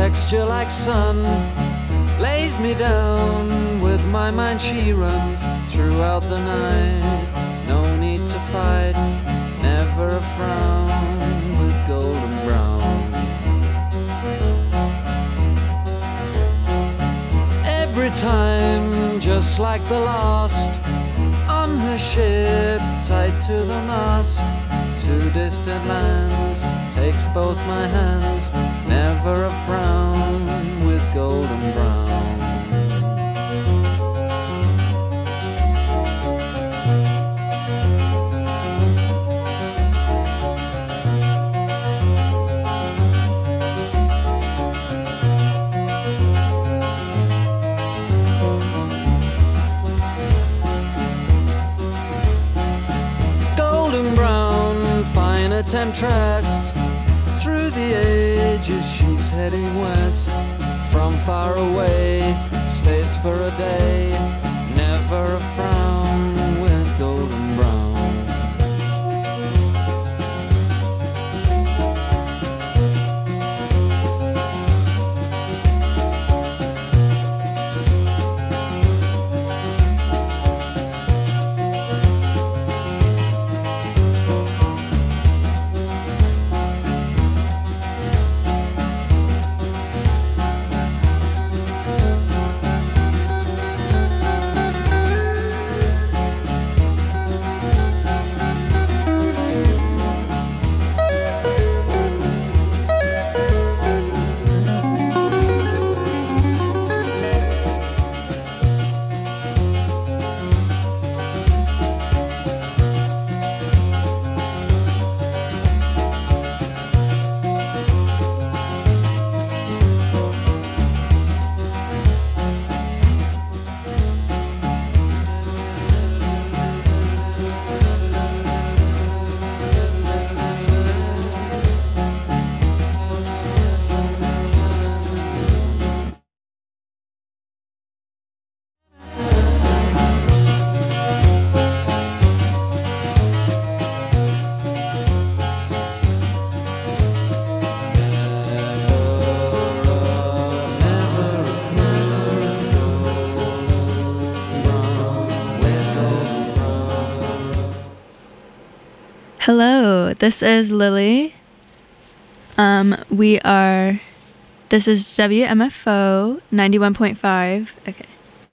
texture like sun lays me down. With my mind she runs throughout the night. No need to fight, never a frown, with golden brown. Every time, just like the last, on her ship, tied to the mast, to distant lands, takes both my hands, never a frown, with golden brown. Temptress, through the ages she's heading west. From far away, stays for a day, never a frown, with golden brown. Hello, this is Lily. This is WMFO 91.5. Okay.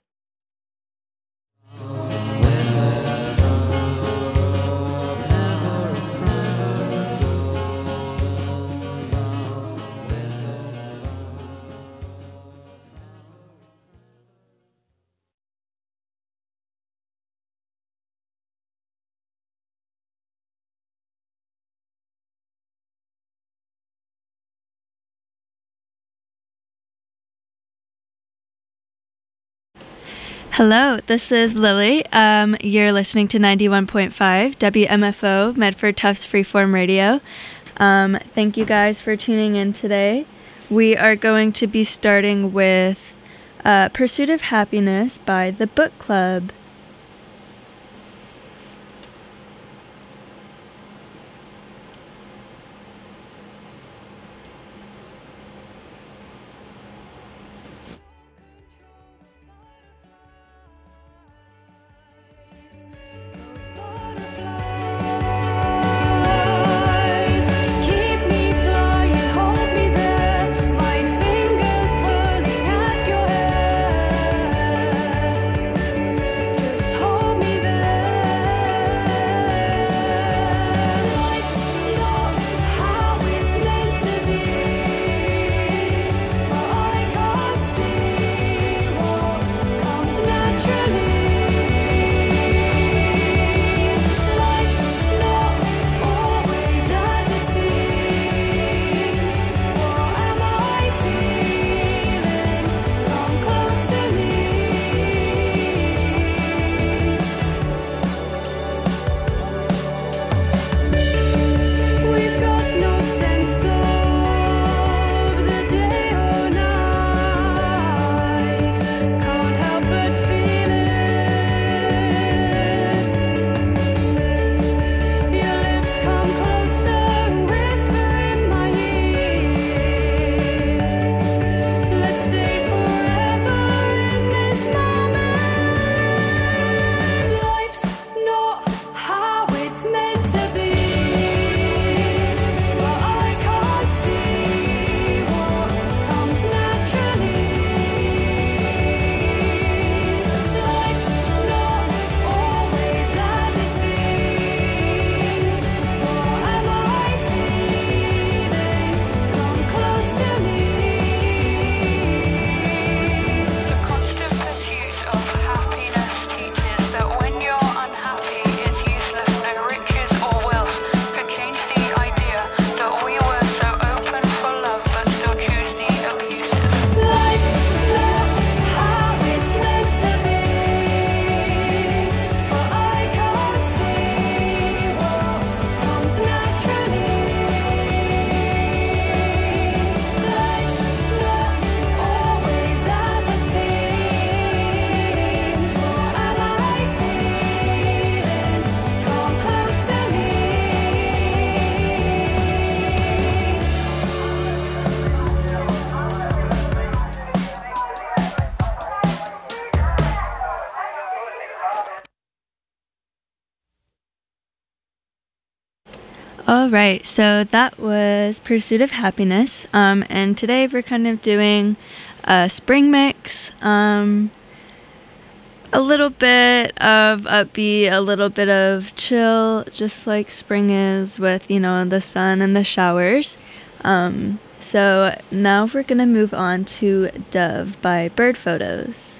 Hello, this is Lily. You're listening to 91.5 WMFO, Medford Tufts Freeform Radio. Thank you guys for tuning in today. We are going to be starting with Pursuit of Happiness by The Book Club. All right, so that was Pursuit of Happiness, and today we're kind of doing a spring mix, a little bit of upbeat, a little bit of chill, just like spring is with, you know, the sun and the showers. So now we're going to move on to Dove by Bird Photos.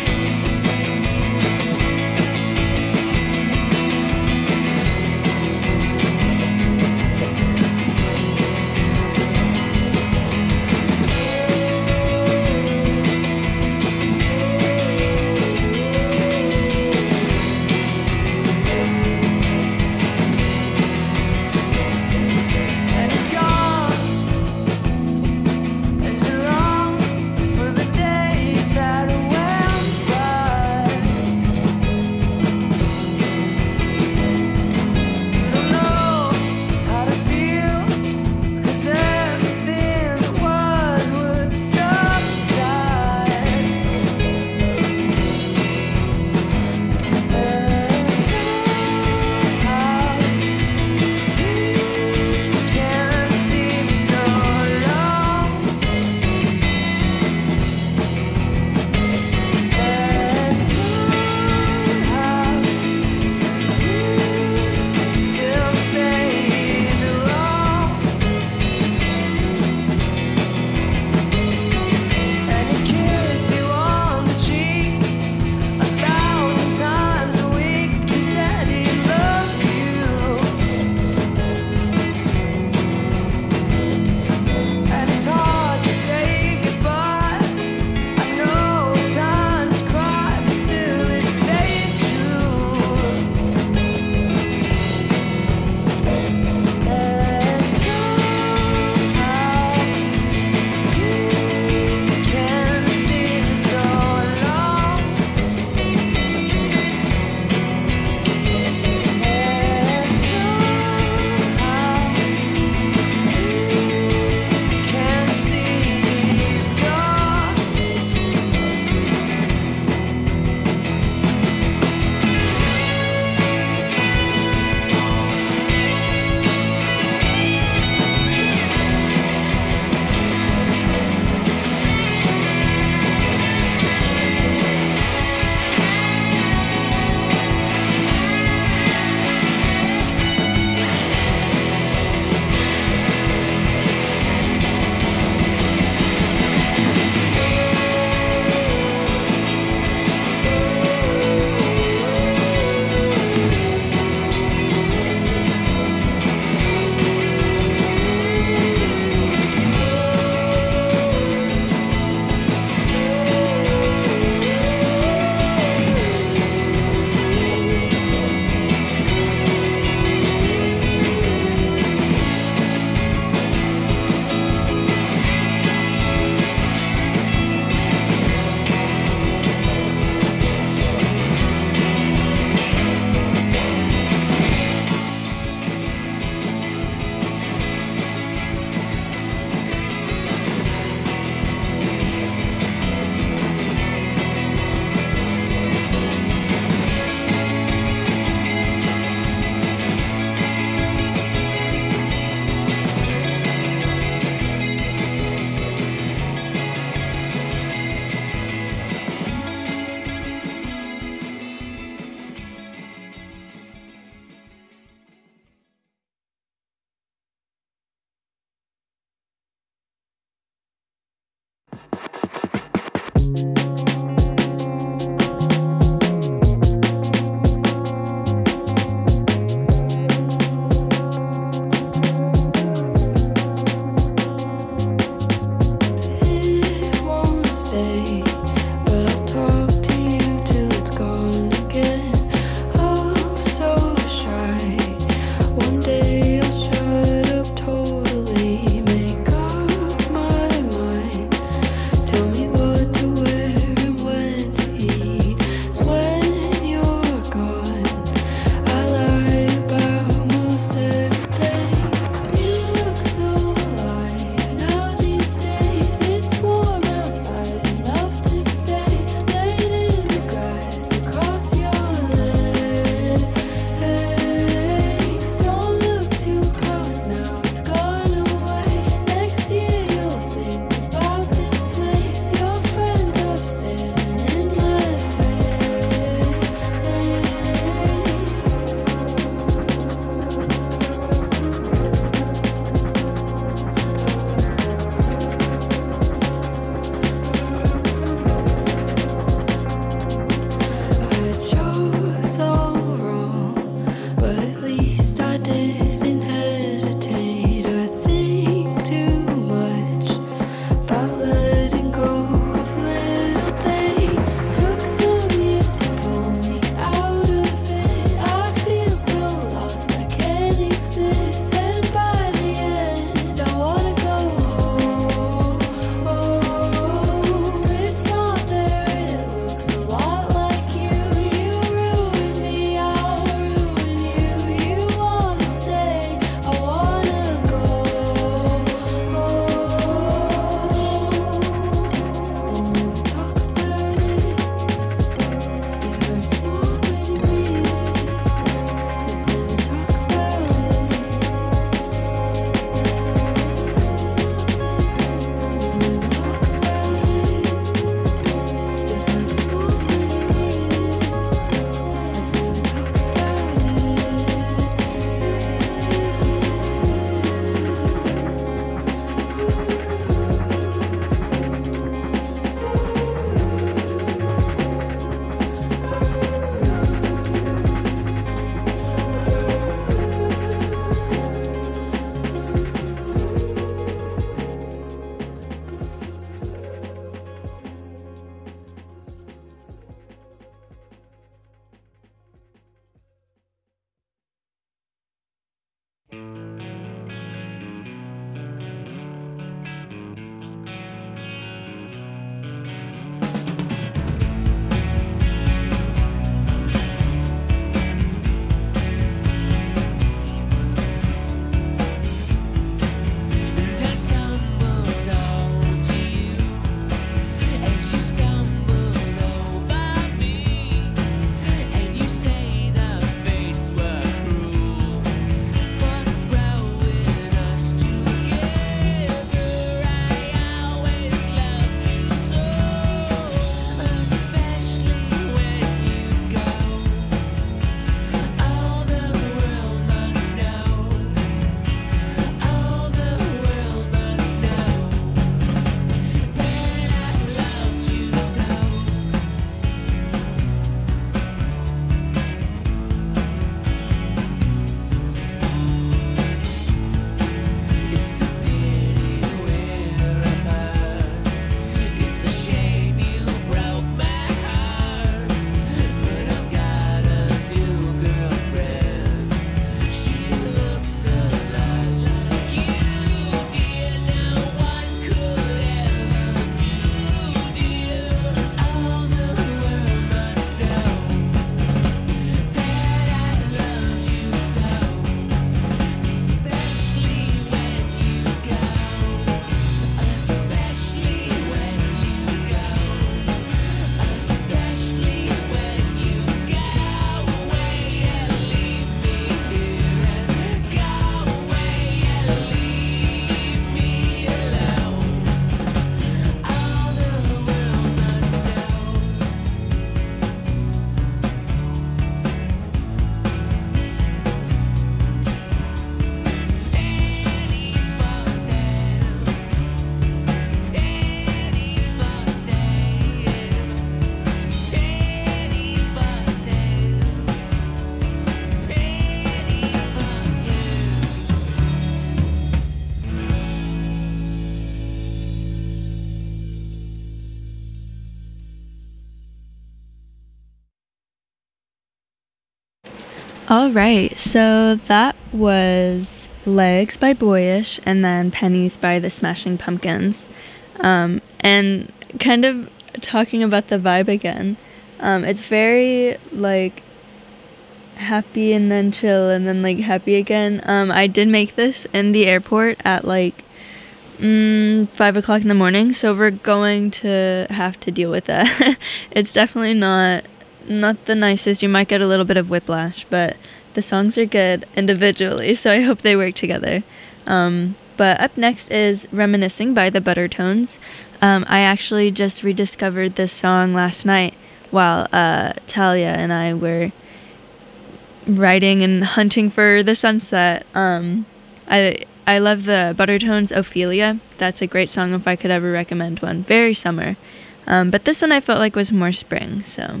All right, so that was Legs by Boyish and then Pennies by the Smashing Pumpkins. And kind of talking about the vibe again, it's very like happy and then chill and then like happy again. I did make this in the airport at like 5 o'clock in the morning, so we're going to have to deal with that. It's definitely not the nicest. You might get a little bit of whiplash, but the songs are good individually, so I hope they work together. But up next is Reminiscing by the Buttertones. I actually just rediscovered this song last night while Talia and I were riding and hunting for the sunset. I love the Buttertones' Ophelia. That's a great song if I could ever recommend one. Very summer. But this one I felt like was more spring, so...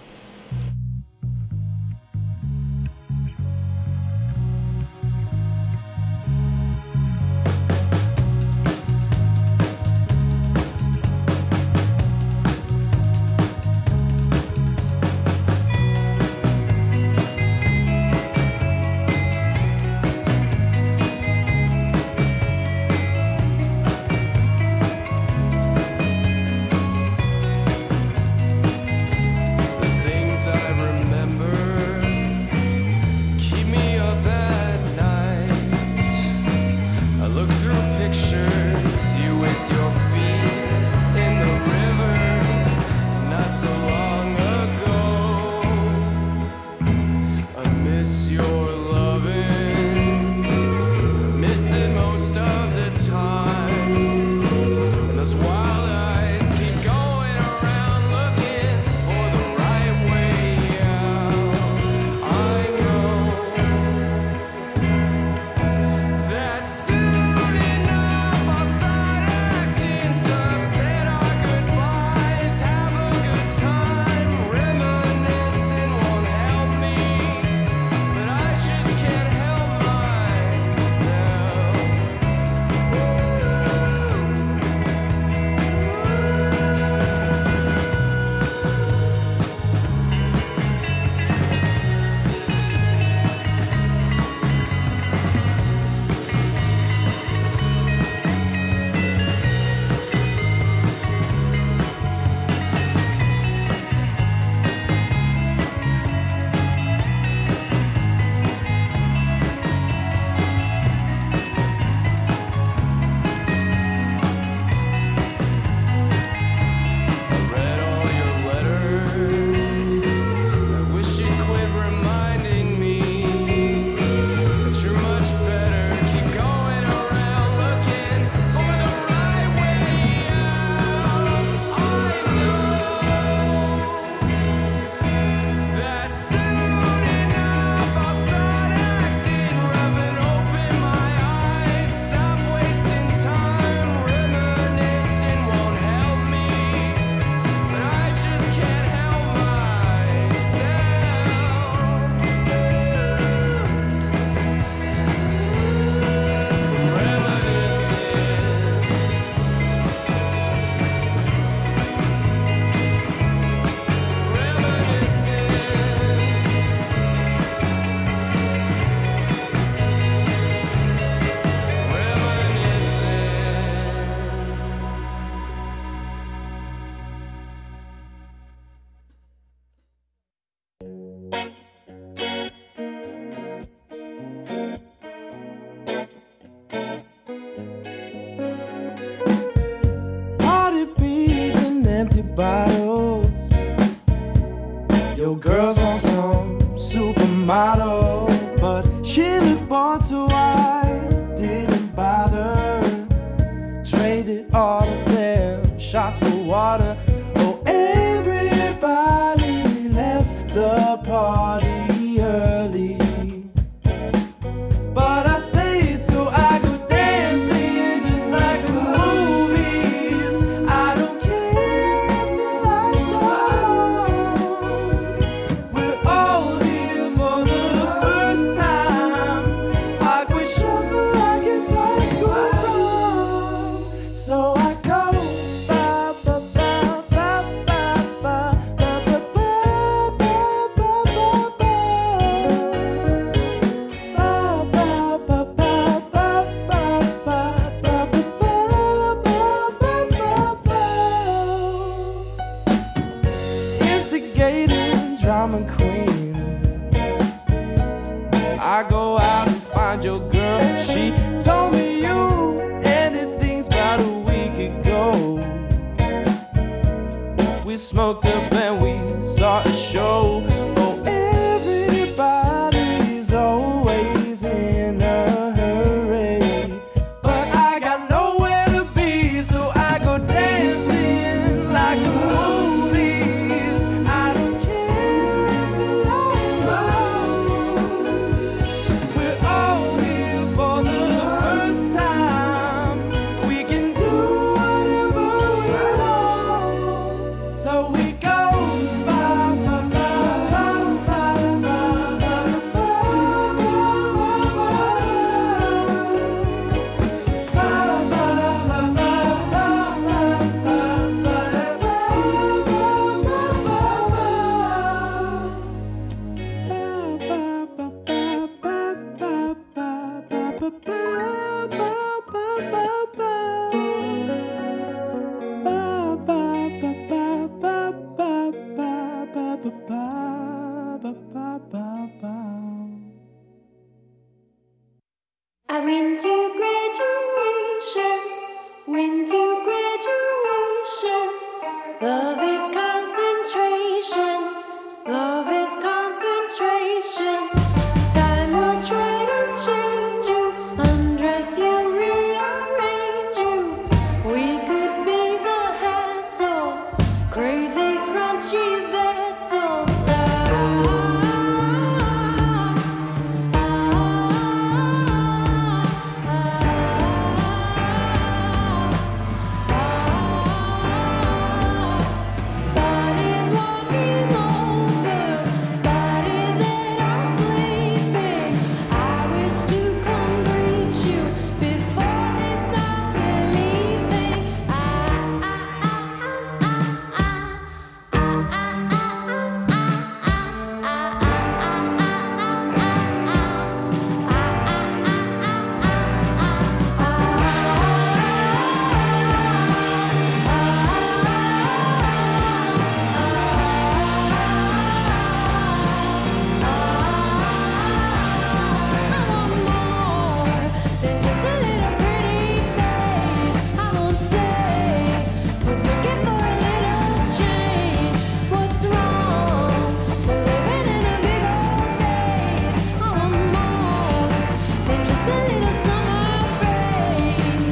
bottles. Your girl's on some supermodel, but she looked bored, so I didn't bother. Traded all of them shots for water. Oh, everybody left the party early, but I stayed so I could dance to you just like the movies. I don't care if the lights are on. We're all here for the first time. I quit shuffle like it's high school prom. So I go ba ba ba I go out and find your girl. She told me you ended things about a week ago. We smoked up and we saw a show. Oh, everybody's always in a hurry, but I got nowhere to be, so I go dancing like the movies. I don't care if the lights are on. We're all here for the first time. We can do whatever we want. So we go. I went to graduation, went to graduation. Love is concentration, love is concentration. Time will try to change you, undress you, rearrange you. We could be the hassle, crazy, crunchy vessels. Bodies walking over, bodies that are sleeping. I wish to come greet you before they start believing. Than just a little pretty face. I won't say what's looking for a little change. What's wrong? We're living in a big old daze. I want more than just a little summer break.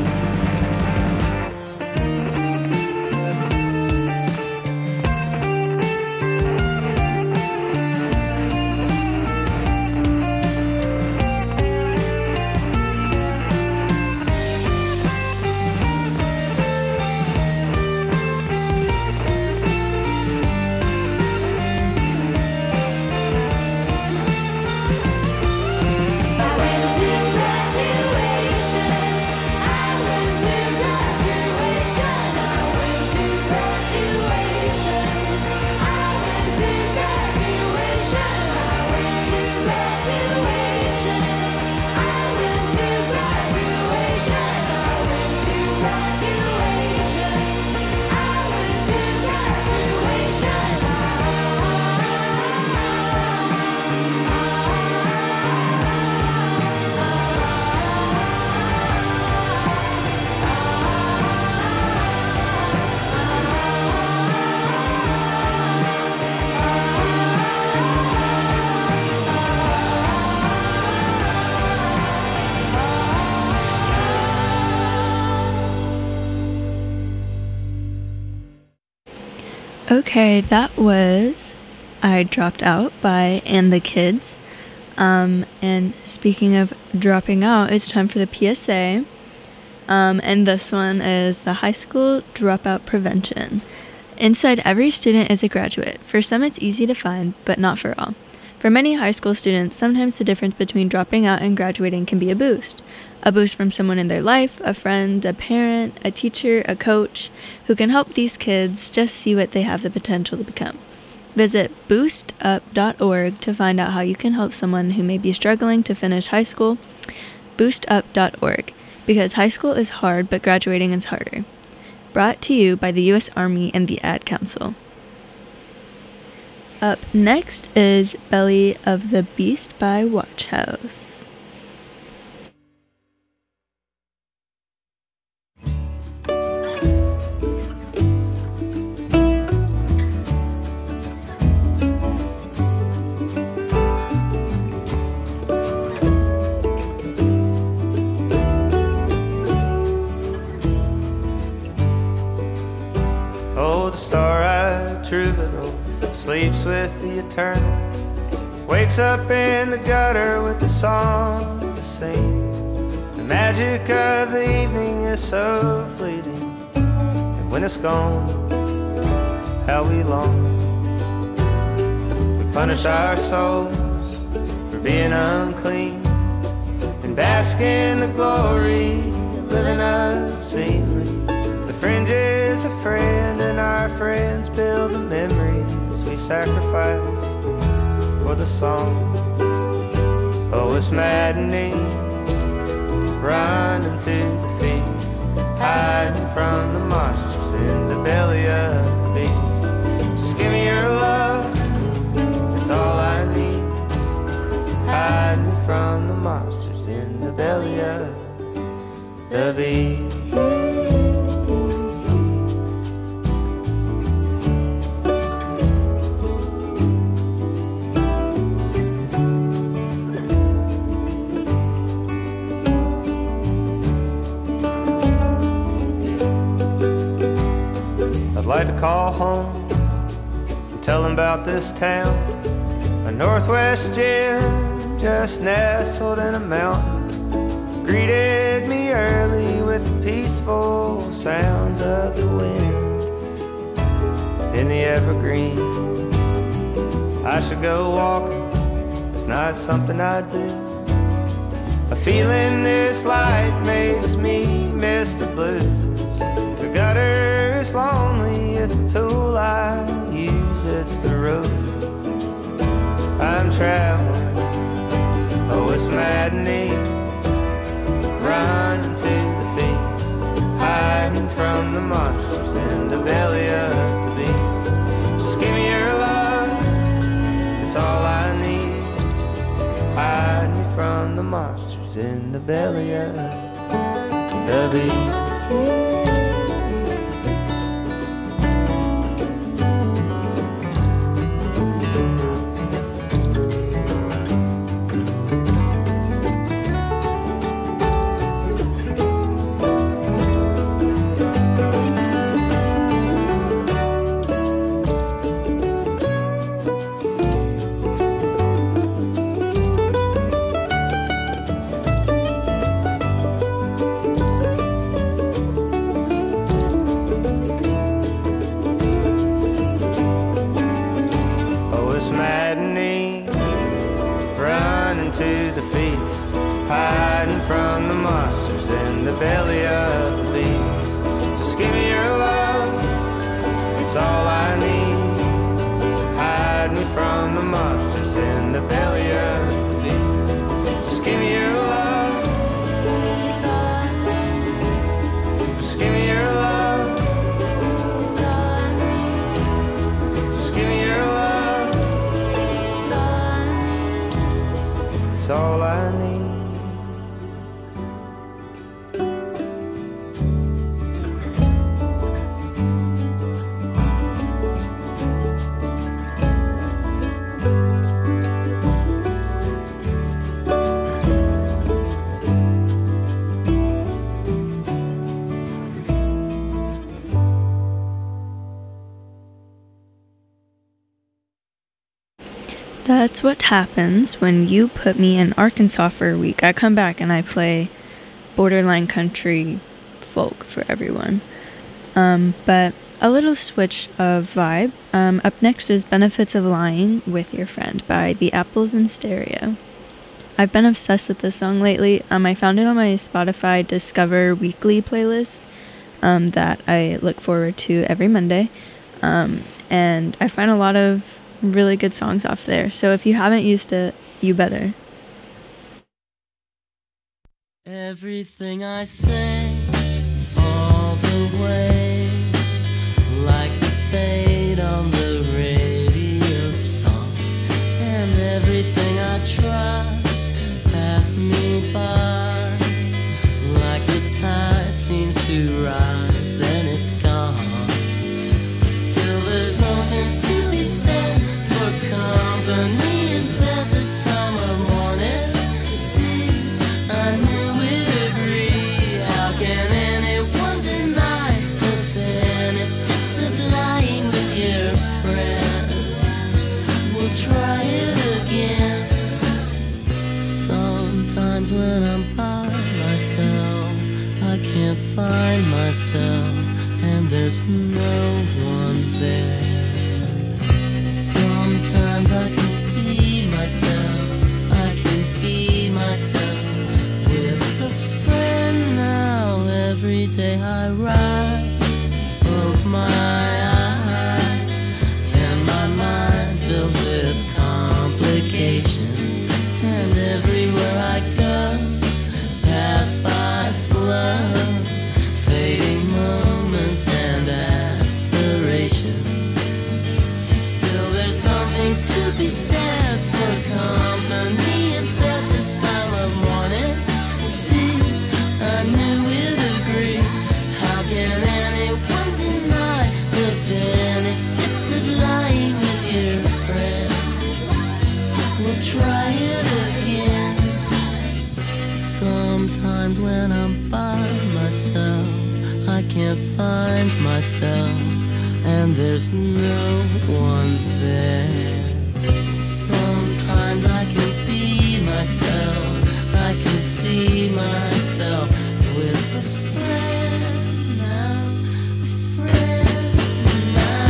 I went to graduation. I went to graduation. I went to graduation. I went to graduation. I went to graduation. I went to graduation. I went to graduation. I went to Okay, that was I Dropped Out by And the Kids. And speaking of dropping out, it's time for the PSA. And this one is the high school dropout prevention. Inside every student is a graduate. For some, it's easy to find, but not for all. For many high school students, sometimes the difference between dropping out and graduating can be a boost. A boost from someone in their life, a friend, a parent, a teacher, a coach, who can help these kids just see what they have the potential to become. Visit boostup.org to find out how you can help someone who may be struggling to finish high school. Boostup.org, because high school is hard, but graduating is harder. Brought to you by the U.S. Army and the Ad Council. Up next is Belly of the Beast by Watchhouse. Oh, the star-eyed troubadour sleeps with the eternal, wakes up in the gutter with a song to sing. The magic of the evening is so fleeting, and when it's gone, how we long. We punish our souls for being unclean and bask in the glory of living unseemly. The fringe is a friend, and our friends build the memories we sacrifice for the song. Oh, it's maddening, running to the feast, hiding from the monsters in the belly of the beast. Just give me your love, it's all I need. Hide me from the monsters in the belly of the beast. I'd like to call home and tell them about this town, a northwest gem just nestled in a mountain. Greeted me early with the peaceful sounds of the wind in the evergreen. I should go walking, it's not something I do. A feeling this light makes me miss the blues. The gutter is lonely, it's a tool I use, it's the road I'm traveling. Oh, it's maddening, running to the feast, hiding from the monsters in the belly of the beast. Just give me your love, it's all I need. Hide me from the monsters in the belly of the beast. Maddening, running to the feast, hiding from the monsters in the belly of the beast. Just give me your love, it's all I need. Hide me from the monsters in the belly of the beast. Just give me your love, it's all I need. Just give me your love, it's all I need. Just give me your love, it's all I need. That's what happens when you put me in Arkansas for a week. I come back and I play borderline country folk for everyone. But a little switch of vibe. Up next is Benefits of Lying with Your Friend by The Apples in Stereo. I've been obsessed with this song lately. I found it on my Spotify Discover Weekly playlist that I look forward to every Monday. And I find a lot of really good songs off there. So if you haven't used it, you better. Everything I say falls away like the fade on the radio. Sometimes when I'm by myself, I can't find myself, and there's no one there. Sometimes I can see myself, I can be myself with a friend now. Every day I rise, open my eyes, and my mind fills with complications. And everywhere I go, pass by slow, fading moments and aspirations. Still there's something to be said for company at this time of morning. See, I knew we'd agree. How can anyone deny the benefits of lying with your friend? We'll try it again. Sometimes when I'm by myself, I can't find myself, and there's no one there. Sometimes I can be myself, I can see myself with a friend now, a friend now.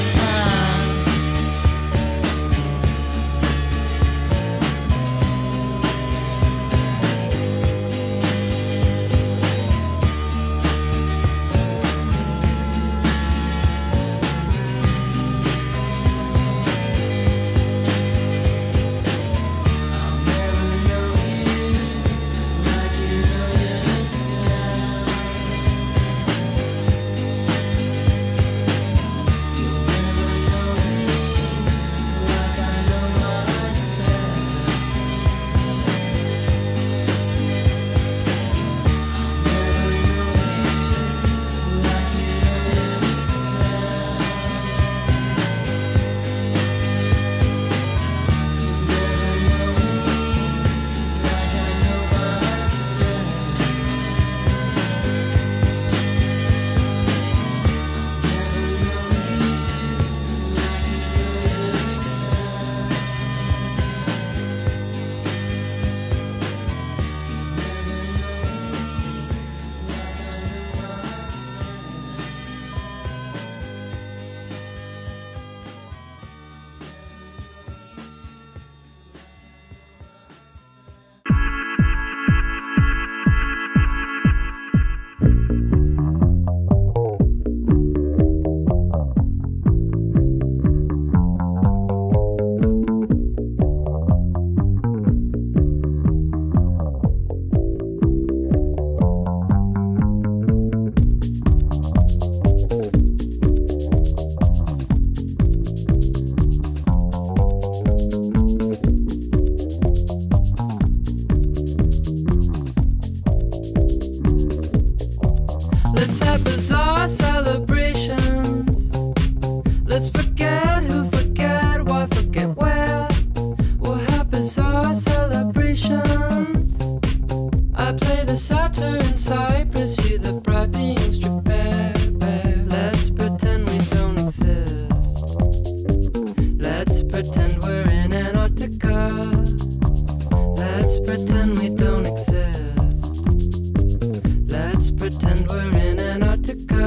Let's have bizarre celebrations. Let's forget who, forget why, forget where. We'll have bizarre celebrations. I play the satyr in Cyprus, you the bright being strip bare. Let's pretend we don't exist. Let's pretend we're in Antarctica. Let's pretend we don't exist. Let's pretend we're in Antarctica.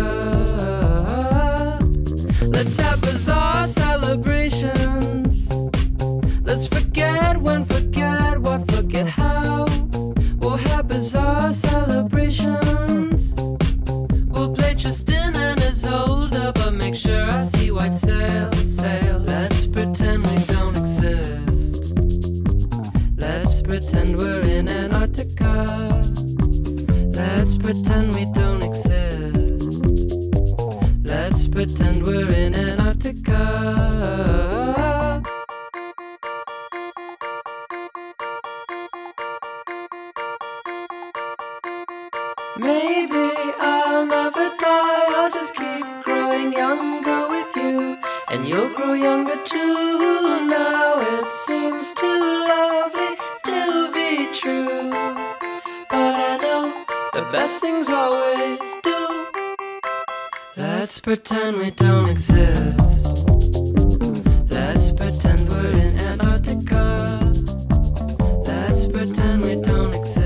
Let's have bizarre celebrations. Let's forget when, forget what, forget how. We'll have bizarre celebrations. We'll play Tristan and Isolde, but make sure I see white sail, sail. Let's pretend we don't exist. Let's pretend we're in Antarctica. Let's pretend we don't exist. Let's pretend we're in Antarctica. Maybe I'll never die, I'll just keep growing younger with you, and you'll grow younger too. Now it seems too lovely to be true, but I know the best things always do. Let's pretend we don't exist. Let's pretend we're in Antarctica. Let's pretend we don't exist.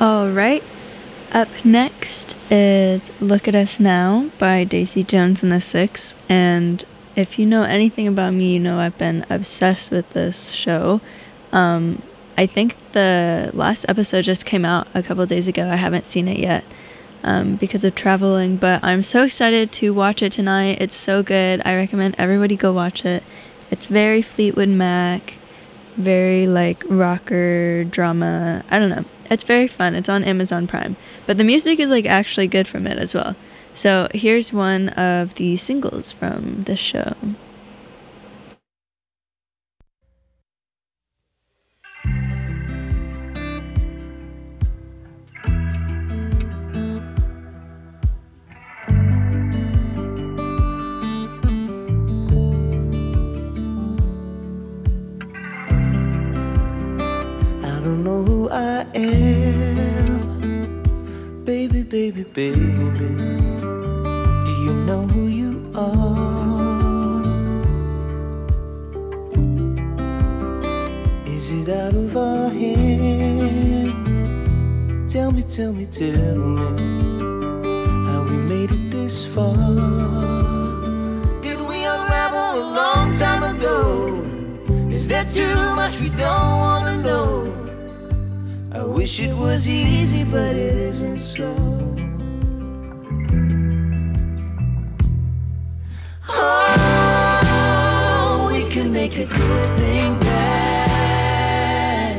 All right. Up next is Look at Us Now by Daisy Jones and the Six. And if you know anything about me, you know I've been obsessed with this show. I think the last episode just came out a couple days ago. I haven't seen it yet because of traveling, but I'm so excited to watch it tonight. It's so good. I recommend everybody go watch it. It's very Fleetwood Mac, very like rocker drama. I don't know. It's very fun. It's on Amazon Prime. But the music is like actually good from it as well. So here's one of the singles from the show. I don't know who I am, baby, baby, baby. Do you know who you are? Is it out of our hands? Tell me, tell me, tell me how we made it this far. Did we unravel a long time ago? Is there too much we don't wanna know? I wish it was easy, but it isn't so. Oh, we can make a good thing bad.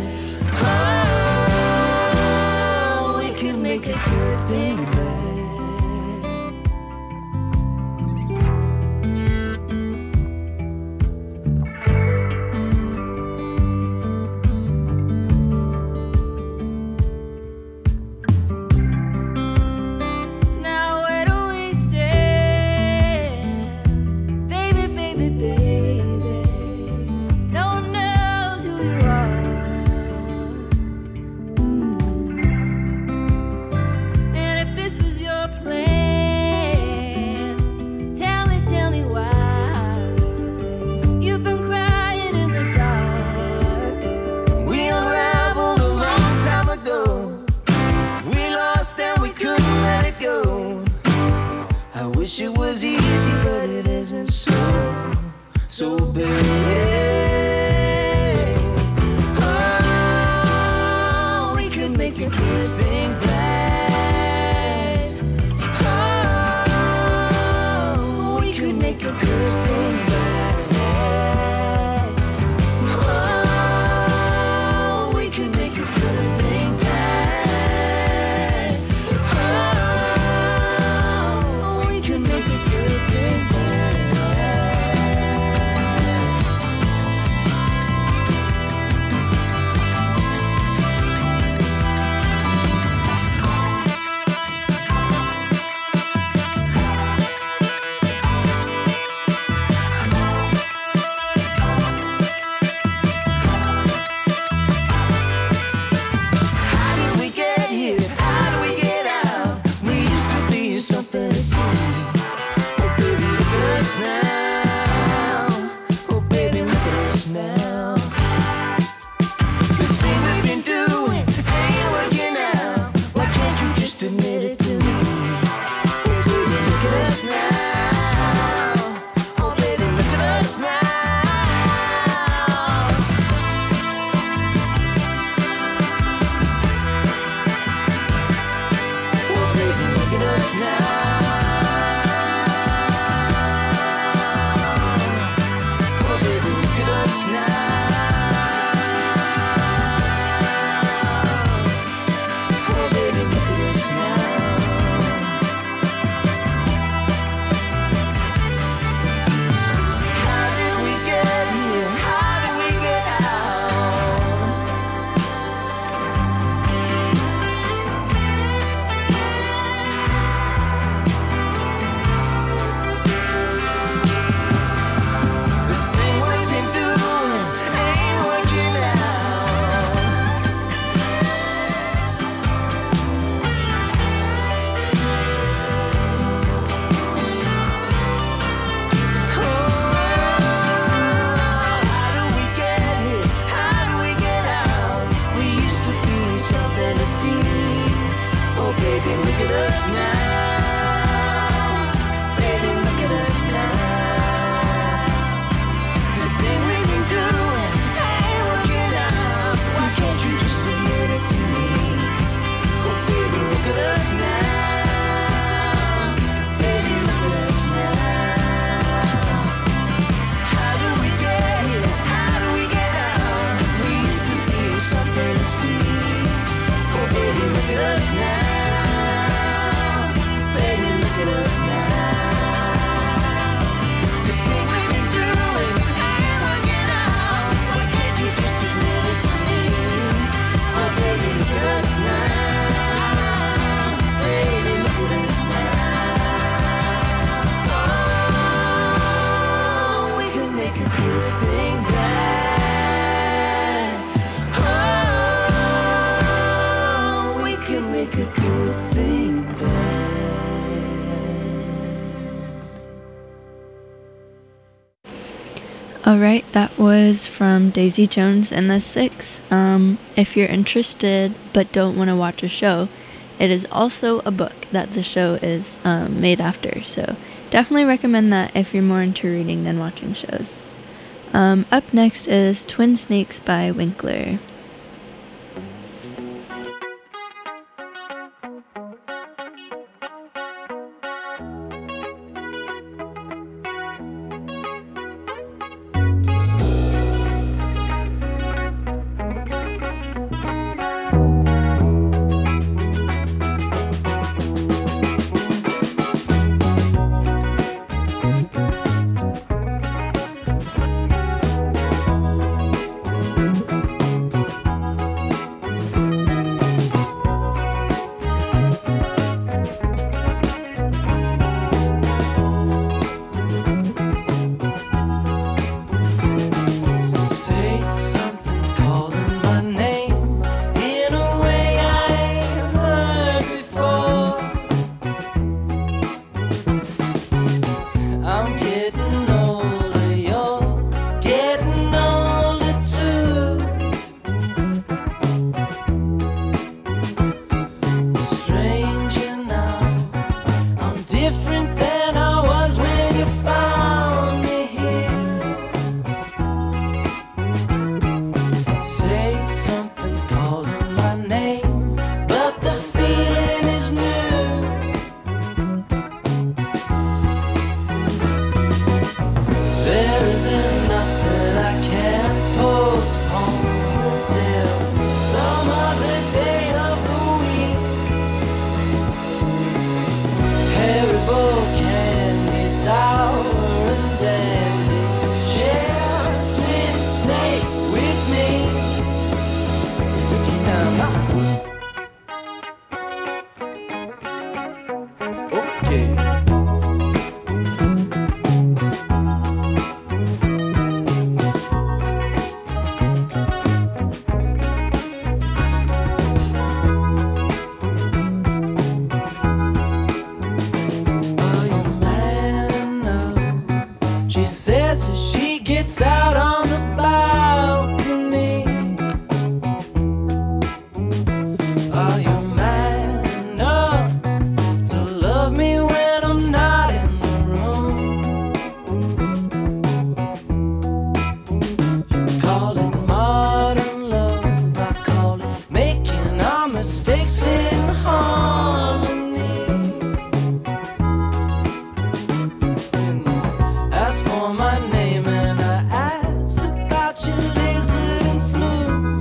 Oh, we can make a good thing bad. Now where do we stand? Baby, baby, baby. No one knows who you are. And if this was your plan, tell me why. You've been crying in the dark. We unraveled a long time ago. We lost and we couldn't let it go. I wish it was easy, but it isn't so. So baby, oh, we can make a good thing bad. Oh, we can make a good thing bad. Oh, we can make a good thing bad. Oh, we can make a good thing bad. us now. Baby, look at us now. This thing we've been doing ain't working out. Why can't you just admit it to me? Oh, baby, look at us now. Baby, look at us now. How do we get here? How do we get out? We used to be something to see. Oh, baby, look at us now. Baby, look at us now. This thing we've been doing ain't working out. Why can't you just admit it to me? Oh, baby, look at us now. Baby, look at us now. Oh, we can make a good thing bad. Oh, we can make a good thing bad. All right, that was from Daisy Jones and the Six. If you're interested but don't want to watch a show, it is also a book that the show is made after. So definitely recommend that if you're more into reading than watching shows. Up next is Twin Snakes by Winkler. Say something's calling my name in a way I ain't heard before. I'm getting older, you're getting older too. Stranger now, I'm different than I was when you found me here. Say something's calling my name, but the feeling is new. There isn't nothing I can't postpone until some other day of the week. Haribo candy, sour and dandy. Share twin snake with me. Okay. Are you man enough? She says as she gets out on the balcony. Are you man enough to love me when I'm not in the room? You call it modern love, I call it making our mistakes in harmony. When you asked for my name and I asked about your lizard and flu.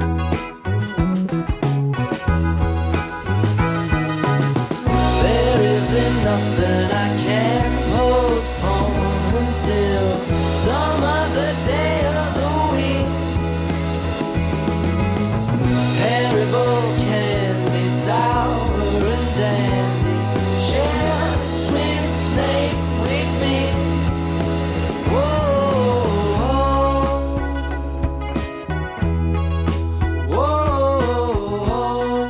There isn't nothing I can't postpone until some other day of the week. Haribo candy, sour and dandy. Share twin snake with me. Whoa, whoa.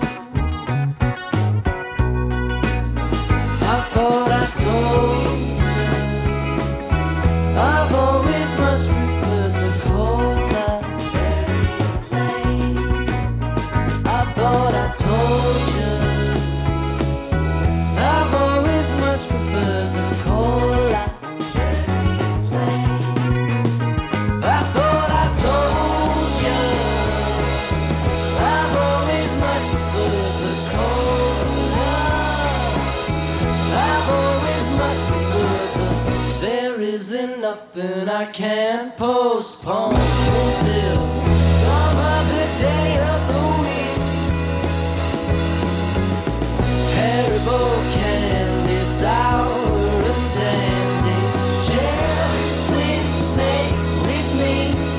I thought I told you I've always much preferred the cold and very plain. I thought I told you I've nothing I can't postpone until some other day of the week. Haribo candy, sour and dandy, share a twin snake with me.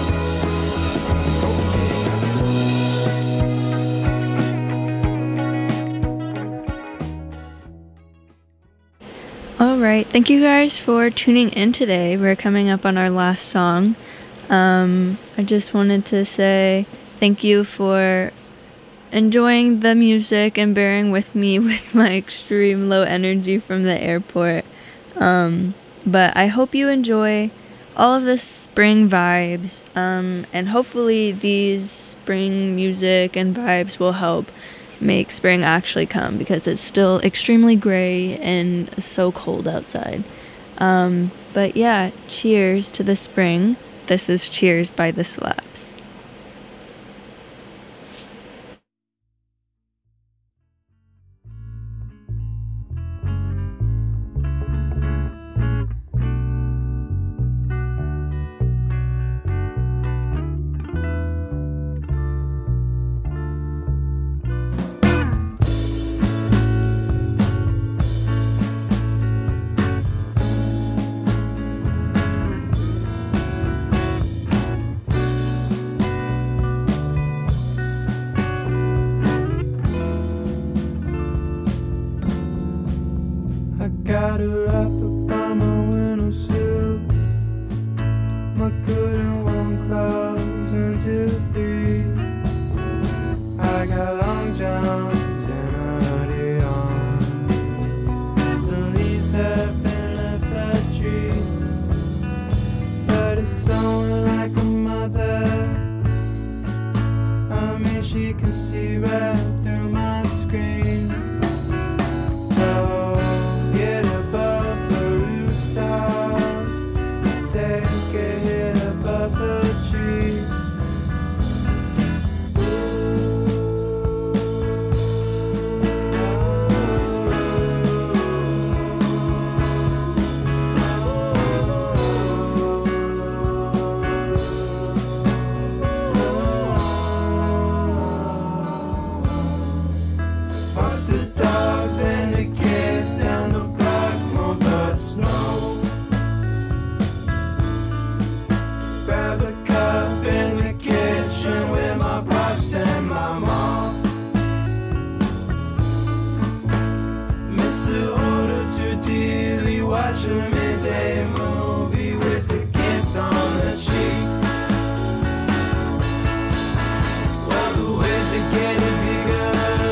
All right, thank you guys for tuning in today. We're coming up on our last song. I just wanted to say thank you for enjoying the music and bearing with me with my extreme low energy from the airport. But I hope you enjoy all of the spring vibes, and hopefully these spring music and vibes will help make spring actually come, because it's still extremely gray and so cold outside. But yeah, cheers to the spring. This is Cheers by The Slaps. I got a wrap up on my windowsill. My curtain one clouds into 3. I got long johns and a hoodie on. The leaves have been left that tree, but it's someone like a mother. I mean, she can see right through my screen. Oh, get above the rooftop, take a hit above the tree. Watch the dogs and the kids down the block move the snow. Grab a cup in the kitchen with my pops and my mom. Miss the order too dearly, watch a midday movie with a kiss on the cheek. Well, the waves are getting bigger,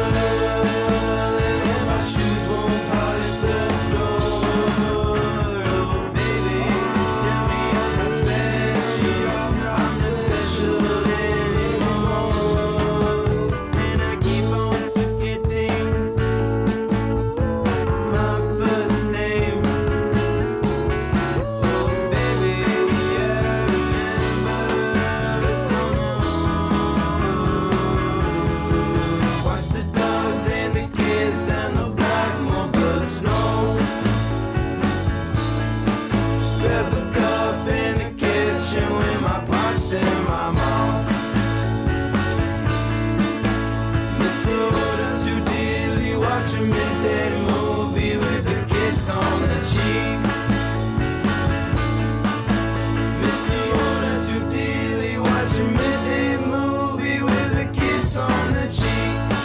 and my shoes won't polish the floor. Oh, baby, tell me I'm not special, I'm so special anymore. And I keep on forgetting my first name. Oh, baby, I remember the song. Watch the dogs and the kids down the block move the snow. Grab a cup in the kitchen with my pops and my mom. Miss the order too dearly, watch a midday movie with a kiss on the cheek. Miss the order too dearly, watch a midday movie with a kiss on the cheek.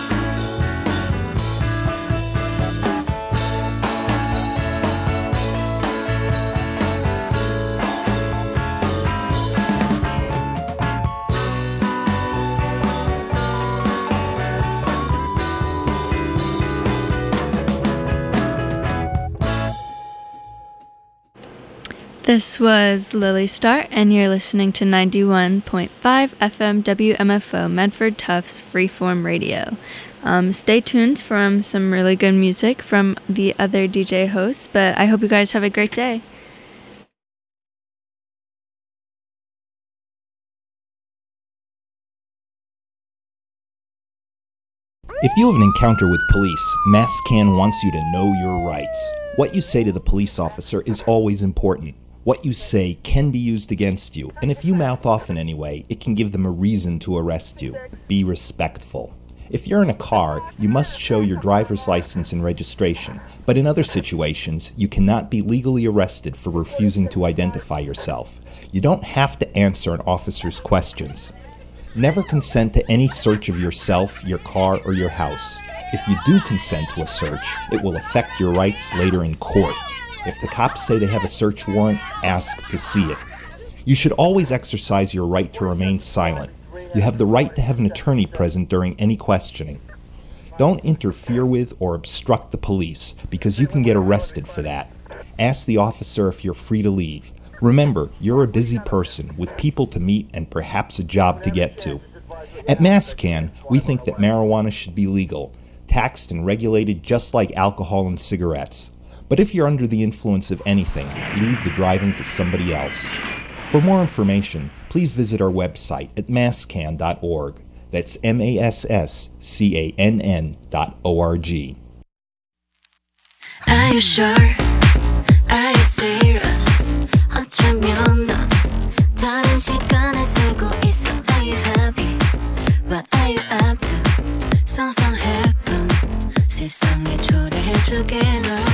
This was Lily Starr, and you're listening to 91.5 FM WMFO Medford Tufts Freeform Radio. Stay tuned for some really good music from the other DJ hosts, but I hope you guys have a great day. If you have an encounter with police, MassCan wants you to know your rights. What you say to the police officer is always important. What you say can be used against you, and if you mouth off in any way, it can give them a reason to arrest you. Be respectful. If you're in a car, you must show your driver's license and registration, but in other situations, you cannot be legally arrested for refusing to identify yourself. You don't have to answer an officer's questions. Never consent to any search of yourself, your car, or your house. If you do consent to a search, it will affect your rights later in court. If the cops say they have a search warrant, ask to see it. You should always exercise your right to remain silent. You have the right to have an attorney present during any questioning. Don't interfere with or obstruct the police, because you can get arrested for that. Ask the officer if you're free to leave. Remember, you're a busy person with people to meet and perhaps a job to get to. At MassCan, we think that marijuana should be legal, taxed and regulated just like alcohol and cigarettes. But if you're under the influence of anything, leave the driving to somebody else. For more information, please visit our website at masscan.org. That's MASSCANN.org. Are you sure? Are you serious? 어쩌면 넌 다른 시간을 쓰고 있어. Are you happy? What are you up to? 상상했던 세상에 초대해주게 널